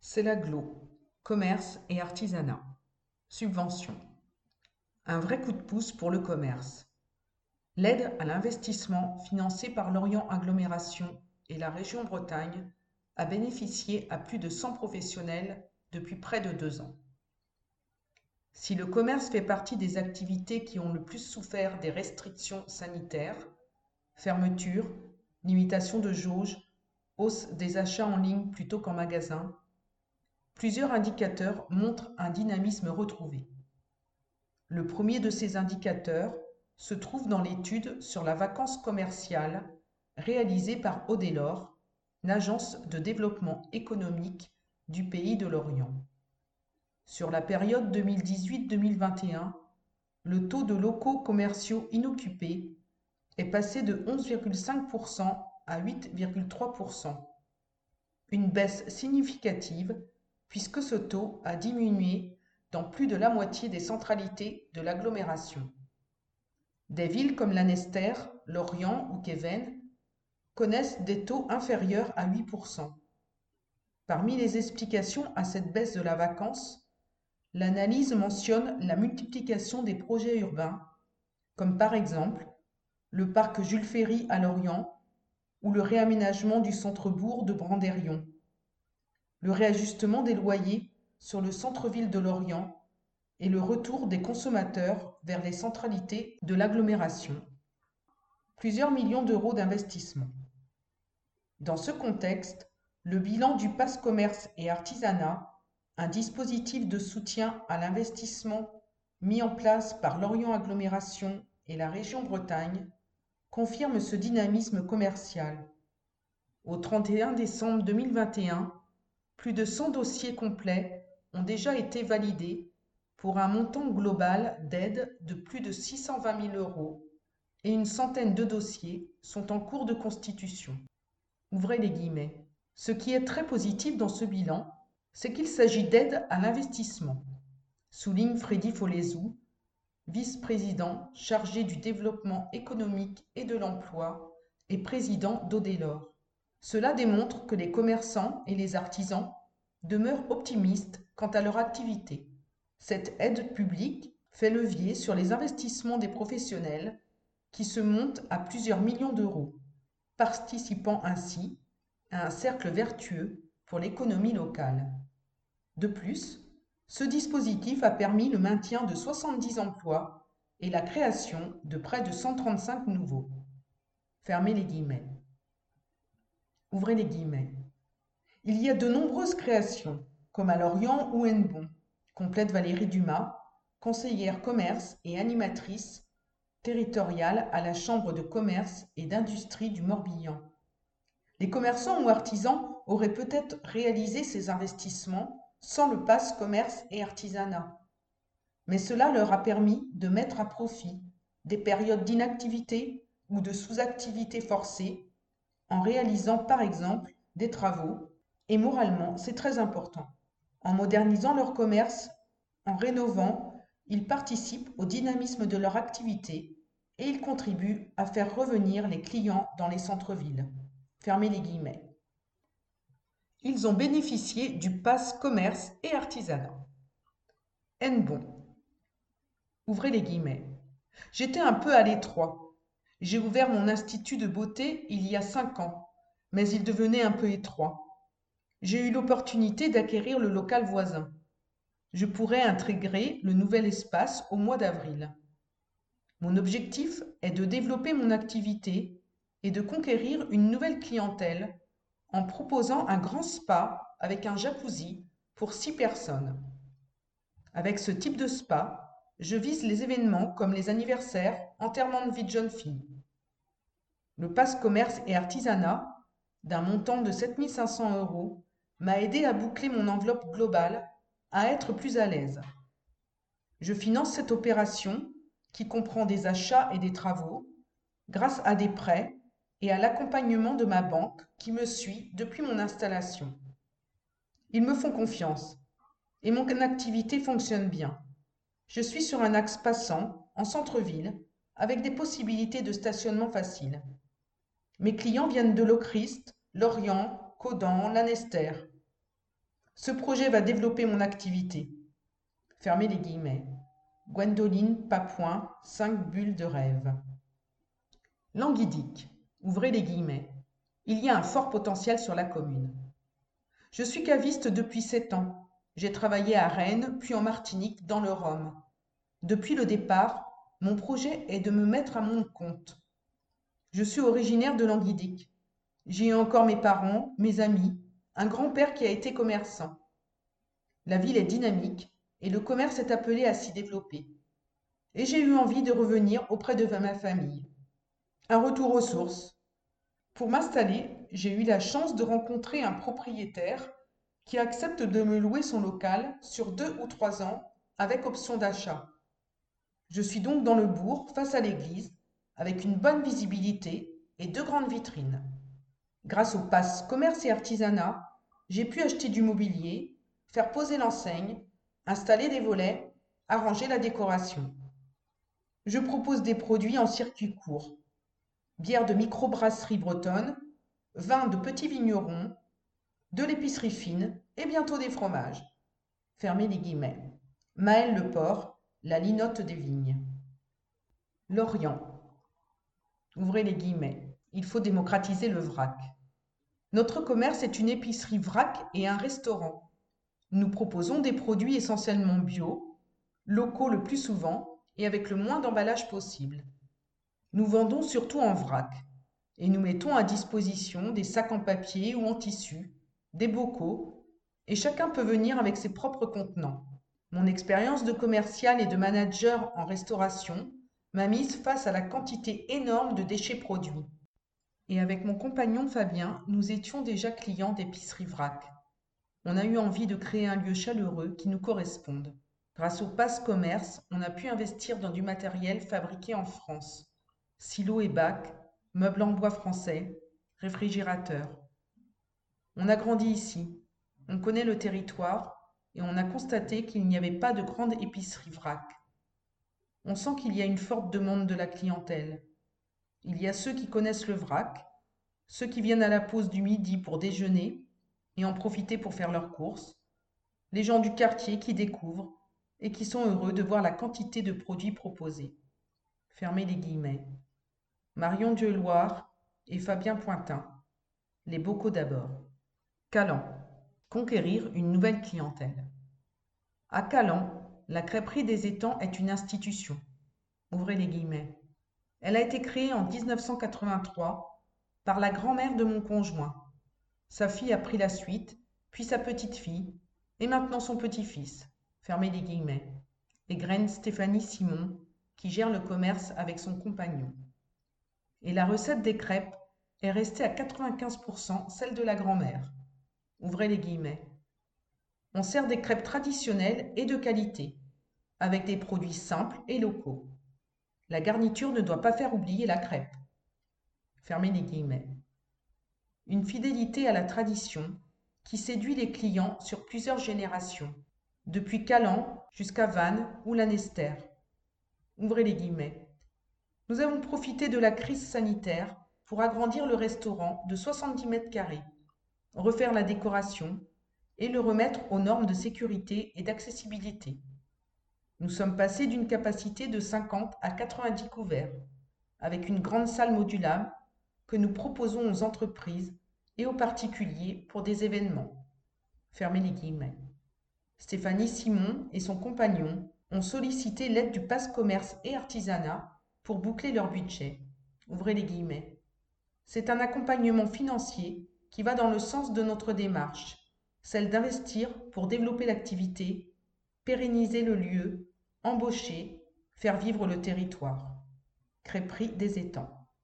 C'est l'agglo, commerce et artisanat. Subvention. Un vrai coup de pouce pour le commerce. L'aide à l'investissement financée par l'Orient Agglomération et la région Bretagne a bénéficié à plus de 100 professionnels depuis près de 2 ans. Si le commerce fait partie des activités qui ont le plus souffert des restrictions sanitaires, fermeture, limitation de jauge, hausse des achats en ligne plutôt qu'en magasin, plusieurs indicateurs montrent un dynamisme retrouvé. Le premier de ces indicateurs se trouve dans l'étude sur la vacance commerciale réalisée par Audelor, l'agence de développement économique du pays de l'Orient. Sur la période 2018-2021, le taux de locaux commerciaux inoccupés est passé de 11,5% à 8,3%, une baisse significative puisque ce taux a diminué dans plus de la moitié des centralités de l'agglomération. Des villes comme Lanester, Lorient ou Kevin connaissent des taux inférieurs à 8%. Parmi les explications à cette baisse de la vacance, l'analyse mentionne la multiplication des projets urbains, comme par exemple le parc Jules Ferry à Lorient ou le réaménagement du centre-bourg de Brandérion, le réajustement des loyers sur le centre-ville de Lorient et le retour des consommateurs vers les centralités de l'agglomération. Plusieurs millions d'euros d'investissement. Dans ce contexte, le bilan du Pass Commerce et Artisanat, un dispositif de soutien à l'investissement mis en place par l'Orient Agglomération et la région Bretagne, confirme ce dynamisme commercial. Au 31 décembre 2021, plus de 100 dossiers complets ont déjà été validés pour un montant global d'aide de plus de 620 000 euros et une centaine de dossiers sont en cours de constitution. Ouvrez les guillemets. Ce qui est très positif dans ce bilan, c'est qu'il s'agit d'aide à l'investissement, souligne Freddy Folezou, vice-président chargé du développement économique et de l'emploi et président d'Audelor. Cela démontre que les commerçants et les artisans demeurent optimistes quant à leur activité. Cette aide publique fait levier sur les investissements des professionnels qui se montent à plusieurs millions d'euros, participant ainsi à un cercle vertueux pour l'économie locale. De plus, ce dispositif a permis le maintien de 70 emplois et la création de près de 135 nouveaux. Fermez les guillemets. Ouvrez les guillemets. Il y a de nombreuses créations, comme à Lorient ou Hennebont, complète Valérie Dumas, conseillère commerce et animatrice territoriale à la Chambre de commerce et d'industrie du Morbihan. Les commerçants ou artisans auraient peut-être réalisé ces investissements sans le pass commerce et artisanat. Mais cela leur a permis de mettre à profit des périodes d'inactivité ou de sous-activité forcée en réalisant par exemple des travaux, et moralement c'est très important. En modernisant leur commerce, en rénovant, ils participent au dynamisme de leur activité et ils contribuent à faire revenir les clients dans les centres-villes. Fermez les guillemets. Ils ont bénéficié du pass commerce et artisanat. Hennebont. Ouvrez les guillemets. J'étais un peu à l'étroit. J'ai ouvert mon institut de beauté il y a 5 ans, mais il devenait un peu étroit. J'ai eu l'opportunité d'acquérir le local voisin. Je pourrais intégrer le nouvel espace au mois d'avril. Mon objectif est de développer mon activité et de conquérir une nouvelle clientèle en proposant un grand spa avec un jacuzzi pour 6 personnes. Avec ce type de spa, je vise les événements comme les anniversaires, enterrements de vie de jeune fille. Le pass commerce et artisanat, d'un montant de 7 500 euros, m'a aidé à boucler mon enveloppe globale, à être plus à l'aise. Je finance cette opération, qui comprend des achats et des travaux, grâce à des prêts et à l'accompagnement de ma banque qui me suit depuis mon installation. Ils me font confiance et mon activité fonctionne bien. Je suis sur un axe passant, en centre-ville, avec des possibilités de stationnement faciles. Mes clients viennent de Lochrist, Lorient, Caudan, Lanester. Ce projet va développer mon activité. Fermez les guillemets. Gwendoline Papoin, 5 bulles de rêve. Languidic. Ouvrez les guillemets. Il y a un fort potentiel sur la commune. Je suis caviste depuis 7 ans. J'ai travaillé à Rennes, puis en Martinique, dans le Rhum. Depuis le départ, mon projet est de me mettre à mon compte. Je suis originaire de Languidic. J'y ai encore mes parents, mes amis, un grand-père qui a été commerçant. La ville est dynamique et le commerce est appelé à s'y développer. Et j'ai eu envie de revenir auprès de ma famille. Un retour aux sources. Pour m'installer, j'ai eu la chance de rencontrer un propriétaire qui accepte de me louer son local sur 2 ou 3 ans avec option d'achat. Je suis donc dans le bourg, face à l'église, avec une bonne visibilité et 2 grandes vitrines. Grâce au pass commerce et artisanat, j'ai pu acheter du mobilier, faire poser l'enseigne, installer des volets, arranger la décoration. Je propose des produits en circuit court. Bière de microbrasserie bretonne, vin de petits vignerons, de l'épicerie fine et bientôt des fromages. Fermez les guillemets. Maël Le Port, la linotte des vignes. Lorient. Ouvrez les guillemets. Il faut démocratiser le vrac. Notre commerce est une épicerie vrac et un restaurant. Nous proposons des produits essentiellement bio, locaux le plus souvent et avec le moins d'emballage possible. Nous vendons surtout en vrac et nous mettons à disposition des sacs en papier ou en tissu, des bocaux, et chacun peut venir avec ses propres contenants. Mon expérience de commercial et de manager en restauration m'a mise face à la quantité énorme de déchets produits. Et avec mon compagnon Fabien, nous étions déjà clients d'épicerie vrac. On a eu envie de créer un lieu chaleureux qui nous corresponde. Grâce au Pass Commerce, on a pu investir dans du matériel fabriqué en France. Silos et bacs, meubles en bois français, réfrigérateurs. On a grandi ici, on connaît le territoire et on a constaté qu'il n'y avait pas de grande épicerie vrac. On sent qu'il y a une forte demande de la clientèle. Il y a ceux qui connaissent le vrac, ceux qui viennent à la pause du midi pour déjeuner et en profiter pour faire leurs courses, les gens du quartier qui découvrent et qui sont heureux de voir la quantité de produits proposés. Fermez les guillemets. Marion Dieuloire et Fabien Pointin. Les bocaux d'abord. Calan. Conquérir une nouvelle clientèle. À Calan, la crêperie des Étangs est une institution. Ouvrez les guillemets. Elle a été créée en 1983 par la grand-mère de mon conjoint. Sa fille a pris la suite, puis sa petite-fille, et maintenant son petit-fils. Fermez les guillemets. Égrène Stéphanie Simon, qui gère le commerce avec son compagnon. Et la recette des crêpes est restée à 95% celle de la grand-mère. Ouvrez les guillemets. On sert des crêpes traditionnelles et de qualité, avec des produits simples et locaux. La garniture ne doit pas faire oublier la crêpe. Fermez les guillemets. Une fidélité à la tradition qui séduit les clients sur plusieurs générations, depuis Calan jusqu'à Vannes ou Lanester. Ouvrez les guillemets. Nous avons profité de la crise sanitaire pour agrandir le restaurant de 70 mètres carrés, refaire la décoration et le remettre aux normes de sécurité et d'accessibilité. Nous sommes passés d'une capacité de 50 à 90 couverts, avec une grande salle modulable que nous proposons aux entreprises et aux particuliers pour des événements. Fermez les guillemets. Stéphanie Simon et son compagnon ont sollicité l'aide du Pass Commerce et Artisanat pour boucler leur budget. Ouvrez les guillemets. C'est un accompagnement financier qui va dans le sens de notre démarche, celle d'investir pour développer l'activité, pérenniser le lieu, embaucher, faire vivre le territoire. Crêperie des Étangs.